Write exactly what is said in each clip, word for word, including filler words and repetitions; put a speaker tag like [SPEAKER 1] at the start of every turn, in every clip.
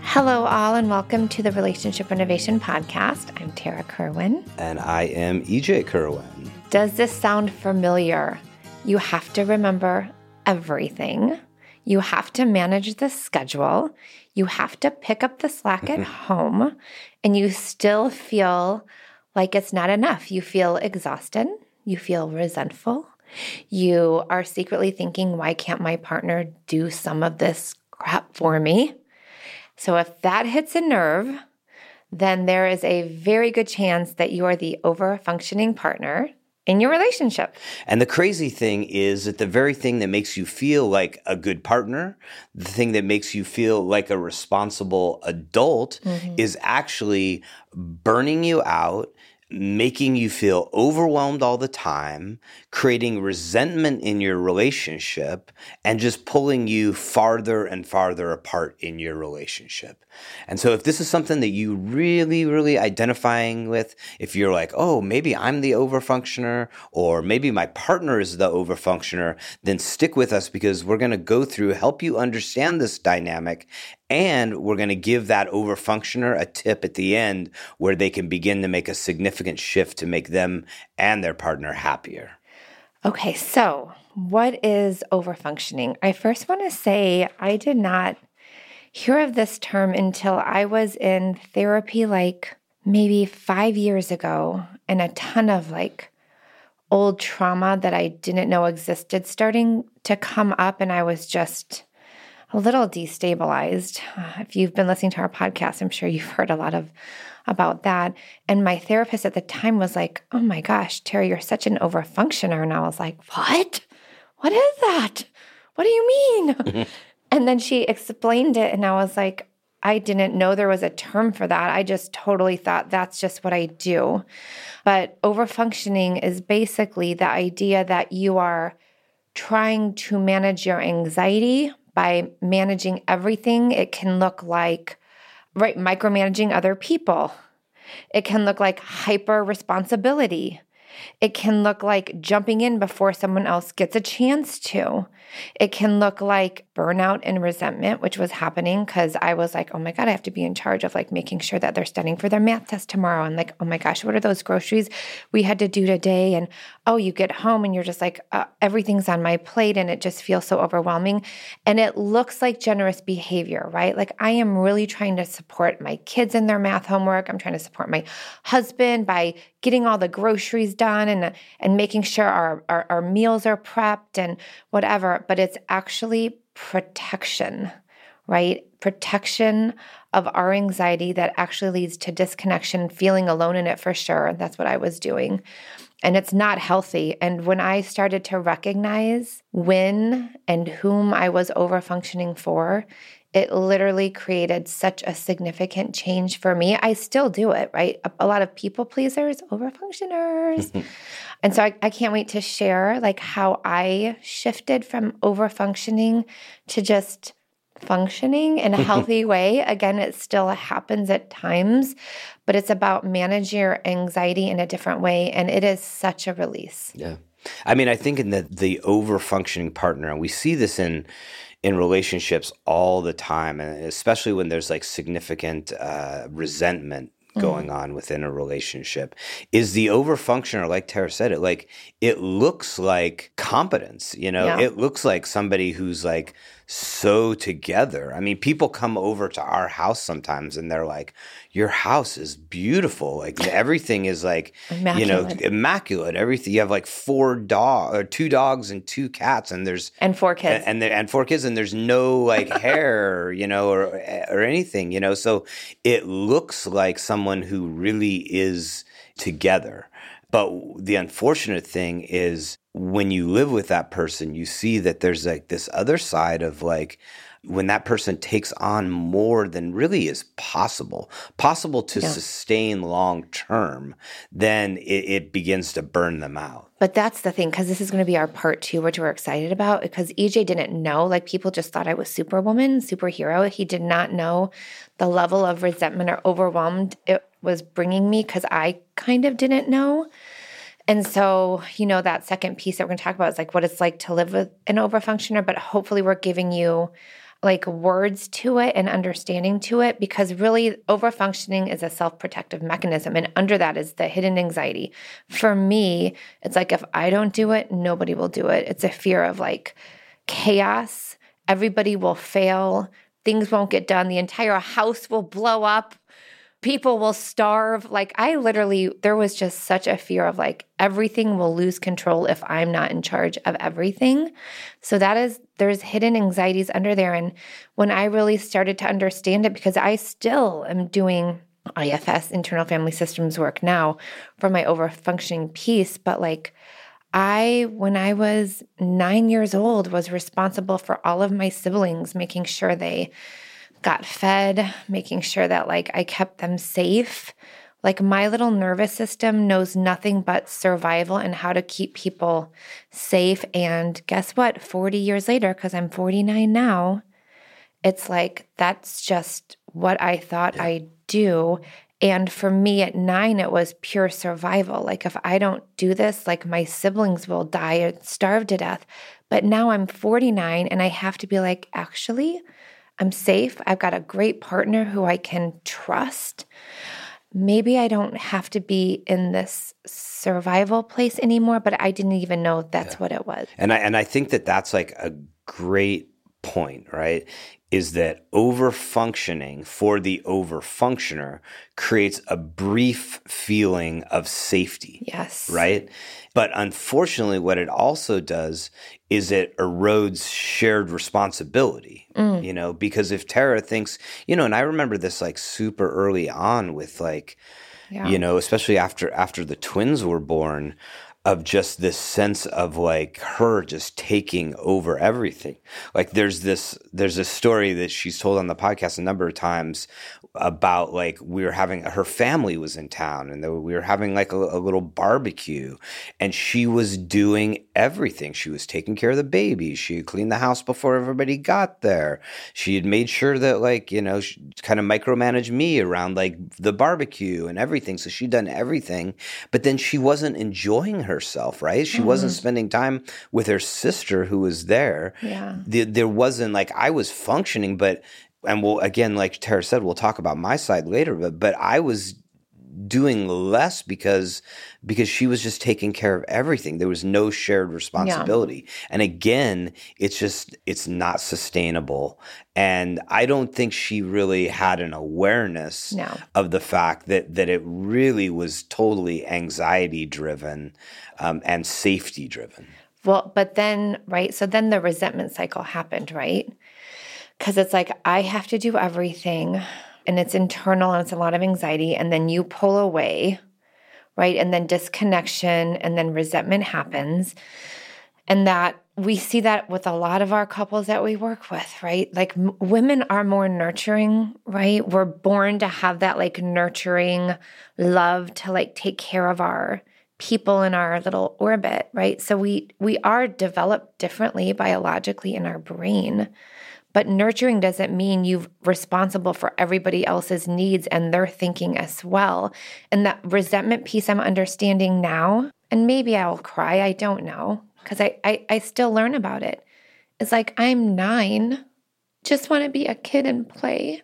[SPEAKER 1] Hello, all, and welcome to the Relationship Renovation Podcast. I'm Tara Kerwin.
[SPEAKER 2] And I am E J Kerwin.
[SPEAKER 1] Does this sound familiar? You have to remember everything. You have to manage the schedule. You have to pick up the slack at home, and you still feel like it's not enough. You feel exhausted. You feel resentful. You are secretly thinking, why can't my partner do some of this crap for me? So if that hits a nerve, then there is a very good chance that you are the over-functioning partner in your relationship.
[SPEAKER 2] And the crazy thing is that the very thing that makes you feel like a good partner, the thing that makes you feel like a responsible adult, mm-hmm. is actually burning you out, making you feel overwhelmed all the time, creating resentment in your relationship, and just pulling you farther and farther apart in your relationship. And so if this is something that you really, really identifying with, if you're like, oh, maybe I'm the overfunctioner, or maybe my partner is the overfunctioner, then stick with us because we're going to go through, help you understand this dynamic, and we're going to give that overfunctioner a tip at the end where they can begin to make a significant shift to make them and their partner happier.
[SPEAKER 1] Okay, so what is overfunctioning? I first want to say I did not hear of this term until I was in therapy like maybe five years ago, and a ton of like old trauma that I didn't know existed starting to come up, and I was just a little destabilized. If you've been listening to our podcast, I'm sure you've heard a lot of about that. And my therapist at the time was like, oh my gosh, Terry, you're such an overfunctioner. And I was like, what? What is that? What do you mean? And then she explained it, and I was like, I didn't know there was a term for that. I just totally thought that's just what I do. But overfunctioning is basically the idea that you are trying to manage your anxiety by managing everything. It can look like, right, micromanaging other people. It can look like hyper responsibility. It can look like jumping in before someone else gets a chance to. It can look like burnout and resentment, which was happening because I was like, oh my God, I have to be in charge of like making sure that they're studying for their math test tomorrow. And like, oh my gosh, what are those groceries we had to do today? And oh, you get home and you're just like, uh, everything's on my plate, and it just feels so overwhelming. And it looks like generous behavior, right? Like I am really trying to support my kids in their math homework. I'm trying to support my husband by getting all the groceries done and, and making sure our, our, our meals are prepped and whatever. But it's actually protection, right? Protection of our anxiety that actually leads to disconnection, feeling alone in it for sure. That's what I was doing. And it's not healthy. And when I started to recognize when and whom I was overfunctioning for, it literally created such a significant change for me. I still do it, right? A, a lot of people pleasers, overfunctioners. And so I, I can't wait to share like how I shifted from overfunctioning to just functioning in a healthy way. Again, it still happens at times, but it's about managing your anxiety in a different way. And it is such a release.
[SPEAKER 2] Yeah. I mean, I think in the, the over-functioning partner, and we see this in in relationships all the time, and especially when there's like significant uh, resentment going mm. on within a relationship, is the overfunctioner, like Tara said it, like it looks like competence, you know, yeah. It looks like somebody who's like so together. I mean, people come over to our house sometimes and they're like, your house is beautiful. Like everything is like, immaculate. you know, immaculate. Everything. You have like four dog or two dogs and two cats, and there's
[SPEAKER 1] and four kids
[SPEAKER 2] and and, and four kids, and there's no like hair, you know, or or anything, you know. So it looks like someone who really is together. But the unfortunate thing is when you live with that person, you see that there's like this other side of like when that person takes on more than really is possible, possible to yeah. sustain long term, then it, it begins to burn them out.
[SPEAKER 1] But that's the thing, because this is going to be our part two, which we're excited about, because E J didn't know. Like people just thought I was Superwoman, superhero. He did not know the level of resentment or overwhelmed it was bringing me, because I kind of didn't know. And so, you know, that second piece that we're going to talk about is like what it's like to live with an overfunctioner, but hopefully we're giving you like words to it and understanding to it, because really overfunctioning is a self-protective mechanism. And under that is the hidden anxiety. For me, it's like, if I don't do it, nobody will do it. It's a fear of like chaos. Everybody will fail. Things won't get done. The entire house will blow up. People will starve. Like I literally, there was just such a fear of like everything will lose control if I'm not in charge of everything. So that is, there's hidden anxieties under there. And when I really started to understand it, because I still am doing I F S, internal family systems work now for my overfunctioning piece, but like I, when I was nine years old, was responsible for all of my siblings, making sure they got fed, making sure that like I kept them safe. Like my little nervous system knows nothing but survival and how to keep people safe. And guess what? forty years later, because I'm forty-nine now, it's like that's just what I thought yeah. I'd do. And for me at nine, it was pure survival. Like if I don't do this, like my siblings will die or starve to death. But now I'm forty-nine and I have to be like, actually, I'm safe. I've got a great partner who I can trust. Maybe I don't have to be in this survival place anymore, but I didn't even know that's yeah. what it was.
[SPEAKER 2] And I and I think that that's like a great point, right? Is that over-functioning for the over-functioner creates a brief feeling of safety.
[SPEAKER 1] Yes.
[SPEAKER 2] Right? But unfortunately, what it also does is it erodes shared responsibility, mm. you know, because if Tara thinks, you know, and I remember this like super early on with like, yeah. you know, especially after after the twins were born, of just this sense of like her just taking over everything. Like there's this, there's a story that she's told on the podcast a number of times about like we were having, her family was in town and we were having like a, a little barbecue and she was doing everything. She was taking care of the baby. She had cleaned the house before everybody got there. She had made sure that like, you know, she kind of micromanaged me around like the barbecue and everything. So she'd done everything, but then she wasn't enjoying herself, right? She mm-hmm. wasn't spending time with her sister who was there.
[SPEAKER 1] Yeah.
[SPEAKER 2] There, there wasn't like, I was functioning, but, and we'll, again, like Tara said, we'll talk about my side later, but, but I was doing less because, because she was just taking care of everything. There was no shared responsibility. Yeah. And again, it's just, it's not sustainable. And I don't think she really had an awareness
[SPEAKER 1] no.
[SPEAKER 2] of the fact that, that it really was totally anxiety driven um, and safety driven.
[SPEAKER 1] Well, but then, right, so then the resentment cycle happened, right? Because it's like, I have to do everything, and it's internal, and it's a lot of anxiety, and then you pull away, right? And then disconnection, and then resentment happens. And that, we see that with a lot of our couples that we work with, right? Like m- women are more nurturing, right? We're born to have that like nurturing love to like take care of our people in our little orbit, right? So we we are developed differently biologically in our brain, but nurturing doesn't mean you're responsible for everybody else's needs and their thinking as well. And that resentment piece I'm understanding now, and maybe I'll cry, I don't know, because I, I, I still learn about it. It's like, I'm nine, just want to be a kid and play,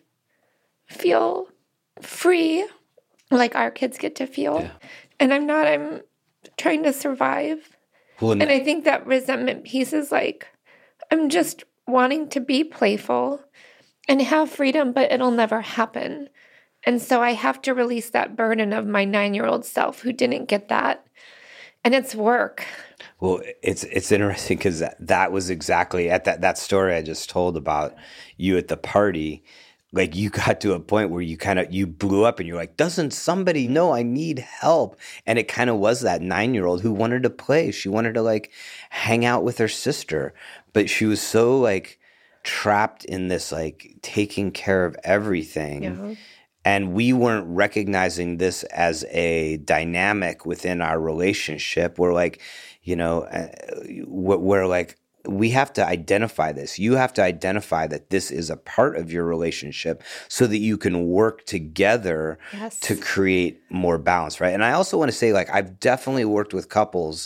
[SPEAKER 1] feel free like our kids get to feel. Yeah. And I'm not, I'm trying to survive. Well, and I think that resentment piece is like, I'm just wanting to be playful and have freedom, but it'll never happen. And so I have to release that burden of my nine-year-old self who didn't get that. And it's work.
[SPEAKER 2] Well, it's it's interesting because that, that was exactly at that, that story I just told about you at the party. Like you got to a point where you kind of, you blew up and you're like, doesn't somebody know I need help? And it kind of was that nine-year-old who wanted to play. She wanted to like hang out with her sister, but she was so like trapped in this like taking care of everything. Yeah. And we weren't recognizing this as a dynamic within our relationship. We're like, you know, we're like, we have to identify this. You have to identify that this is a part of your relationship so that you can work together yes. to create more balance, right? And I also want to say, like, I've definitely worked with couples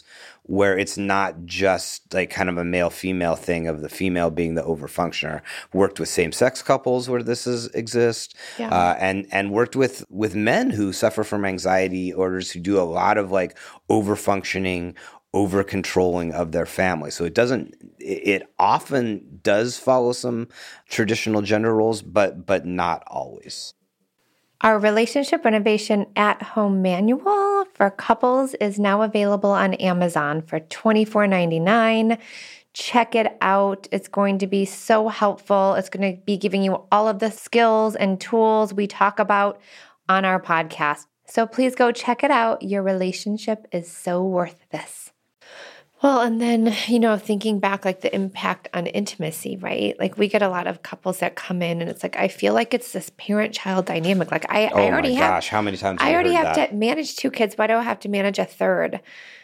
[SPEAKER 2] where it's not just like kind of a male-female thing of the female being the overfunctioner. Worked with same-sex couples where this is exists,
[SPEAKER 1] Yeah.
[SPEAKER 2] uh, and and worked with with men who suffer from anxiety orders, who do a lot of like overfunctioning, over controlling of their family. So it doesn't, it often does follow some traditional gender roles, but but not always.
[SPEAKER 1] Our Relationship Renovation at-home manual for couples is now available on Amazon for twenty-four ninety-nine. Check it out. It's going to be so helpful. It's going to be giving you all of the skills and tools we talk about on our podcast. So please go check it out. Your relationship is so worth this. Well, and then, you know, thinking back, like the impact on intimacy, right? Like we get a lot of couples that come in and it's like, I feel like it's this parent-child dynamic. Like I,
[SPEAKER 2] Oh
[SPEAKER 1] I already
[SPEAKER 2] my
[SPEAKER 1] have,
[SPEAKER 2] gosh, how many times have
[SPEAKER 1] I
[SPEAKER 2] you
[SPEAKER 1] already
[SPEAKER 2] heard
[SPEAKER 1] have
[SPEAKER 2] that?
[SPEAKER 1] to manage two kids. Why do I have to manage a third?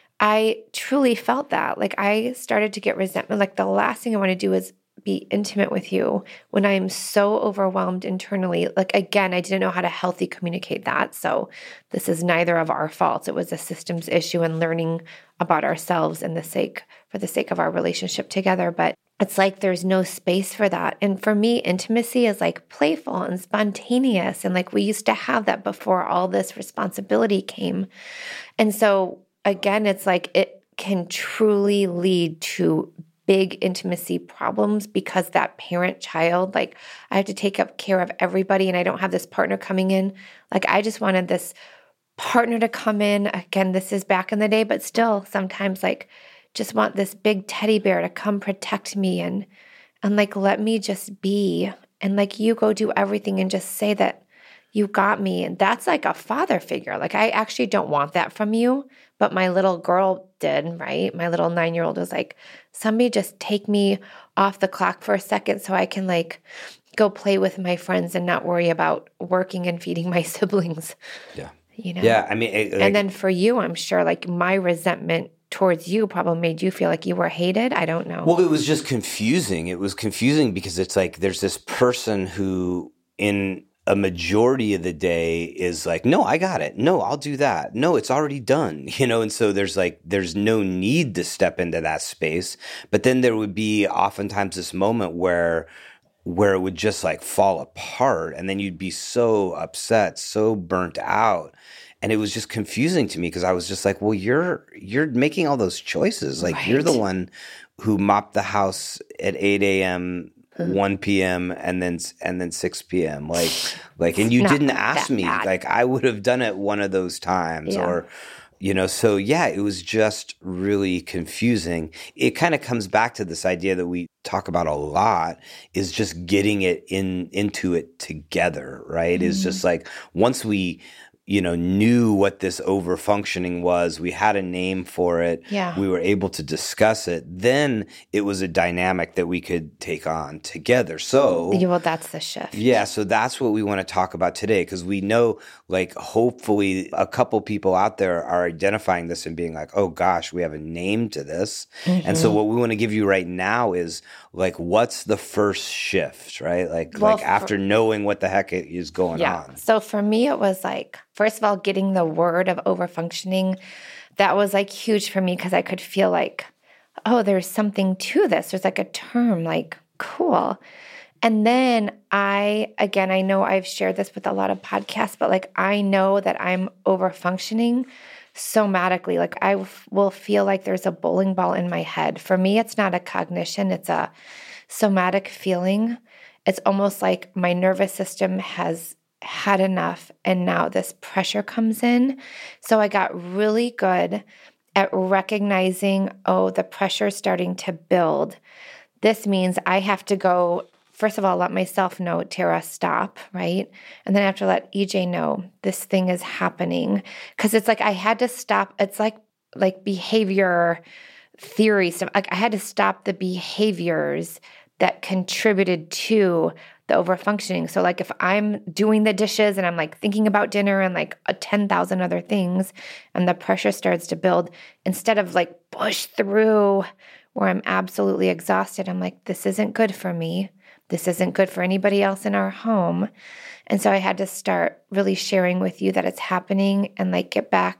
[SPEAKER 1] I truly felt that. Like I started to get resentment. Like the last thing I want to do is be intimate with you when I'm so overwhelmed internally. Like, again, I didn't know how to healthy communicate that. So this is neither of our faults. It was a systems issue and learning about ourselves and the sake, for the sake of our relationship together. But it's like there's no space for that. And for me, intimacy is like playful and spontaneous. And like we used to have that before all this responsibility came. And so again, it's like it can truly lead to big intimacy problems because that parent-child, like I have to take up care of everybody and I don't have this partner coming in. Like I just wanted this partner to come in. Again, this is back in the day, but still sometimes like just want this big teddy bear to come protect me and and like let me just be. And like you go do everything and just say that you got me. And that's like a father figure. Like I actually don't want that from you, but my little girl did, right? My little nine-year-old was like, somebody just take me off the clock for a second so I can like go play with my friends and not worry about working and feeding my siblings.
[SPEAKER 2] Yeah.
[SPEAKER 1] You know?
[SPEAKER 2] Yeah. I mean, it, like,
[SPEAKER 1] and then for you, I'm sure like my resentment towards you probably made you feel like you were hated. I don't know.
[SPEAKER 2] well, it was just confusing. It was confusing because it's like there's this person who in a majority of the day is like, no, I got it. No, I'll do that. No, it's already done. You know, and so there's like, there's no need to step into that space. But then there would be oftentimes this moment where, where it would just like fall apart. And then you'd be so upset, so burnt out. And it was just confusing to me because I was just like, well, you're, you're making all those choices. Like
[SPEAKER 1] Right.
[SPEAKER 2] you're the one who mopped the house at eight a.m., one p.m. and then and then six p.m. Like like and you
[SPEAKER 1] Not
[SPEAKER 2] didn't ask
[SPEAKER 1] that
[SPEAKER 2] me.
[SPEAKER 1] bad.
[SPEAKER 2] Like I would have done it one of those times
[SPEAKER 1] Yeah.
[SPEAKER 2] or you know, so yeah, it was just really confusing. It kind of comes back to this idea that we talk about a lot is just getting it in into it together, right?
[SPEAKER 1] Mm-hmm.
[SPEAKER 2] Is just like once we you know, knew what this overfunctioning was. We had a name for it.
[SPEAKER 1] Yeah.
[SPEAKER 2] We were able to discuss it. Then it was a dynamic that we could take on together. So,
[SPEAKER 1] Yeah, well, that's the shift.
[SPEAKER 2] yeah, so that's what we want to talk about today because we know, like, hopefully a couple people out there are identifying this and being like, oh gosh, we have a name to this. Mm-hmm. And so what we want to give you right now is, like, what's the first shift, right? Like,
[SPEAKER 1] Well,
[SPEAKER 2] like after
[SPEAKER 1] for-
[SPEAKER 2] knowing what the heck is going
[SPEAKER 1] Yeah.
[SPEAKER 2] on.
[SPEAKER 1] So for me, it was like, first of all, getting the word of overfunctioning, that was like huge for me because I could feel like, oh, there's something to this. There's like a term, like, cool. And then I, again, I know I've shared this with a lot of podcasts, but like, I know that I'm overfunctioning somatically. Like I f- will feel like there's a bowling ball in my head. For me, it's not a cognition, it's a somatic feeling. It's almost like my nervous system has had enough and now this pressure comes in. So I got really good at recognizing, oh, the pressure is starting to build. This means I have to go, first of all, let myself know, Tara, stop, right? And then I have to let E J know this thing is happening. Because it's like I had to stop. It's like like behavior theory stuff. Like I had to stop the behaviors that contributed to the overfunctioning. So like if I'm doing the dishes and I'm like thinking about dinner and like a ten thousand other things and the pressure starts to build, instead of like push through where I'm absolutely exhausted, I'm like, this isn't good for me. This isn't good for anybody else in our home. And so I had to start really sharing with you that it's happening and like get back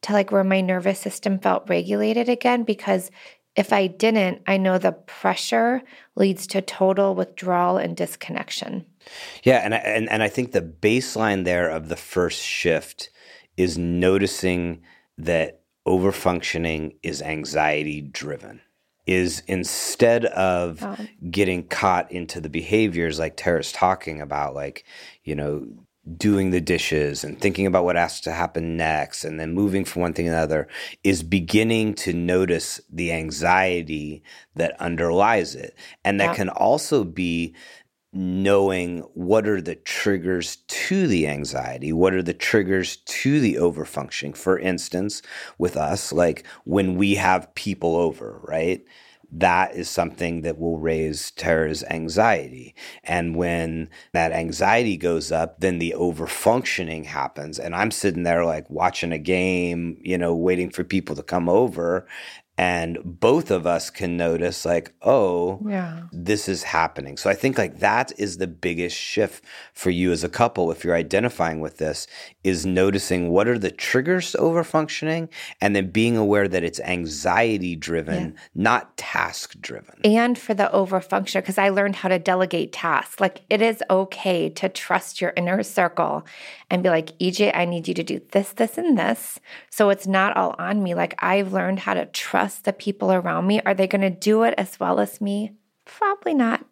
[SPEAKER 1] to like where my nervous system felt regulated again, because if I didn't, I know the pressure leads to total withdrawal and disconnection.
[SPEAKER 2] Yeah, and I, and and I think the baseline there of the first shift is noticing that overfunctioning is anxiety driven. Is instead of
[SPEAKER 1] Oh.
[SPEAKER 2] getting caught into the behaviors like Tara's talking about, like, you know, doing the dishes and thinking about what has to happen next and then moving from one thing to another, is beginning to notice the anxiety that underlies it. And that
[SPEAKER 1] Yeah.
[SPEAKER 2] can also be knowing what are the triggers to the anxiety, what are the triggers to the overfunctioning. For instance, with us, like when we have people over, right? That is something that will raise Tara's anxiety. And when that anxiety goes up, then the overfunctioning happens. And I'm sitting there like watching a game, you know, waiting for people to come over. And both of us can notice like, oh,
[SPEAKER 1] Yeah.
[SPEAKER 2] this is happening. So I think like that is the biggest shift for you as a couple, if you're identifying with this, is noticing what are the triggers to overfunctioning and then being aware that it's anxiety driven,
[SPEAKER 1] Yeah.
[SPEAKER 2] not task driven.
[SPEAKER 1] And for the overfunction, because I learned how to delegate tasks. Like it is okay to trust your inner circle and be like, E J, I need you to do this, this, and this. So it's not all on me. Like I've learned how to trust the people around me. Are they going to do it as well as me? Probably not.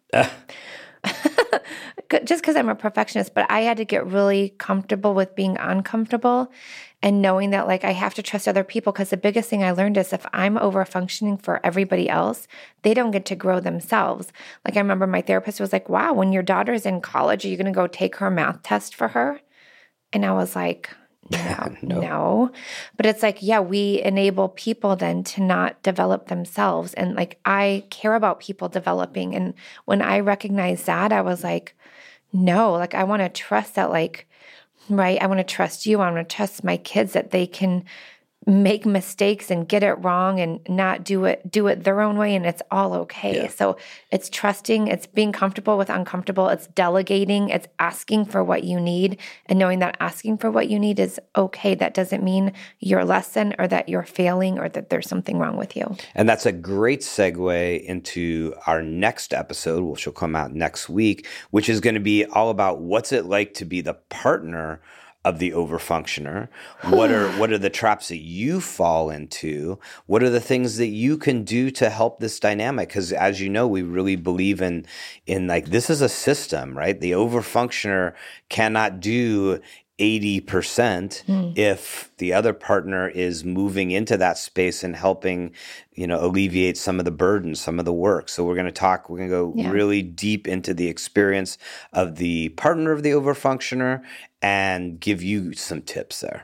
[SPEAKER 1] Just because I'm a perfectionist, but I had to get really comfortable with being uncomfortable and knowing that like I have to trust other people, because the biggest thing I learned is if I'm over functioning for everybody else, they don't get to grow themselves. Like I remember my therapist was like, wow, when your daughter's in college, are you going to go take her math test for her? And I was like, no,
[SPEAKER 2] No.
[SPEAKER 1] no. But it's like, yeah, we enable people then to not develop themselves. And like, I care about people developing. And when I recognized that, I was like, no, like I want to trust that, like, right, I want to trust you. I want to trust my kids that they can make mistakes and get it wrong and not do it, do it their own way. And it's all okay.
[SPEAKER 2] Yeah.
[SPEAKER 1] So it's trusting, it's being comfortable with uncomfortable, it's delegating, it's asking for what you need and knowing that asking for what you need is okay. That doesn't mean you're less than or that you're failing or that there's something wrong with you.
[SPEAKER 2] And that's a great segue into our next episode, which will come out next week, which is going to be all about what's it like to be the partner of the overfunctioner. What are what are the traps that you fall into? What are the things that you can do to help this dynamic? Because as you know, we really believe in in like this is a system, right? The overfunctioner cannot do eighty percent mm. if the other partner is moving into that space and helping, you know, alleviate some of the burden, some of the work. So we're going to talk, we're going to go yeah. really deep into the experience of the partner of the overfunctioner and give you some tips there.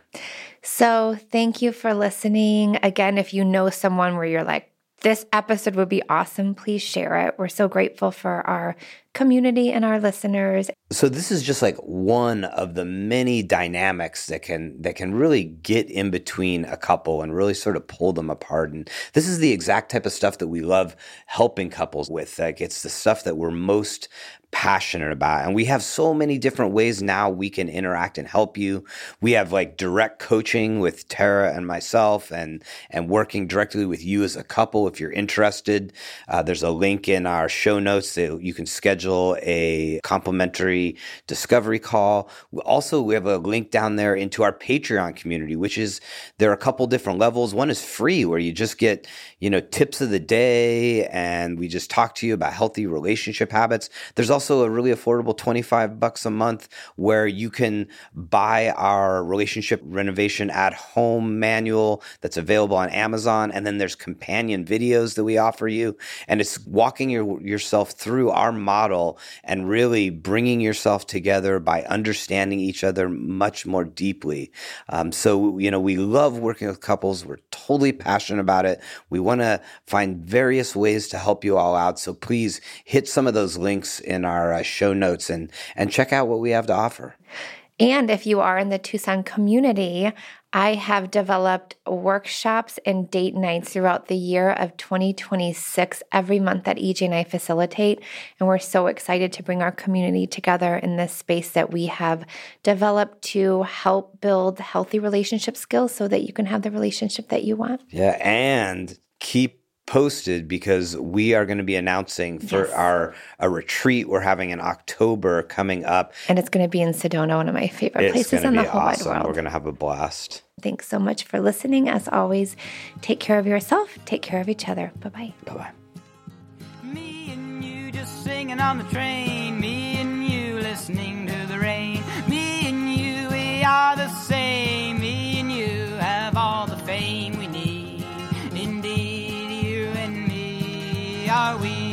[SPEAKER 1] So thank you for listening. Again, if you know someone where you're like, this episode would be awesome, please share it. We're so grateful for our community and our listeners.
[SPEAKER 2] So this is just like one of the many dynamics that can that can really get in between a couple and really sort of pull them apart. And this is the exact type of stuff that we love helping couples with. Like it's the stuff that we're most passionate about. And we have so many different ways now we can interact and help you. We have like direct coaching with Tara and myself and, and working directly with you as a couple. If you're interested, uh, there's a link in our show notes that you can schedule a complimentary discovery call. Also, we have a link down there into our Patreon community, which is, there are a couple different levels. One is free where you just get, you know, tips of the day and we just talk to you about healthy relationship habits. There's also a really affordable twenty-five bucks a month where you can buy our relationship renovation at home manual that's available on Amazon. And then there's companion videos that we offer you. And it's walking your, yourself through our model and really bringing yourself together by understanding each other much more deeply. Um, so, you know, we love working with couples. We're totally passionate about it. We want to find various ways to help you all out. So please hit some of those links in our uh, show notes and, and check out what we have to offer.
[SPEAKER 1] And if you are in the Tucson community, I have developed workshops and date nights throughout the year of twenty twenty-six every month that E J and I facilitate. And we're so excited to bring our community together in this space that we have developed to help build healthy relationship skills so that you can have the relationship that you want.
[SPEAKER 2] Yeah, and keep posted because we are going to be announcing for
[SPEAKER 1] Yes.
[SPEAKER 2] our a retreat we're having in October coming up.
[SPEAKER 1] And it's going to be in Sedona, one of my favorite
[SPEAKER 2] It's
[SPEAKER 1] places
[SPEAKER 2] going
[SPEAKER 1] in
[SPEAKER 2] to
[SPEAKER 1] the
[SPEAKER 2] be
[SPEAKER 1] whole
[SPEAKER 2] awesome.
[SPEAKER 1] wide world.
[SPEAKER 2] We're going to have a blast.
[SPEAKER 1] Thanks so much for listening. As always, take care of yourself, take care of each other. Bye-bye.
[SPEAKER 2] Bye-bye.
[SPEAKER 3] Me and you just singing on the train. Me and you listening to the rain. Me and you, we are the same. Me and you have all the fame we need. Indeed, you and me, are we?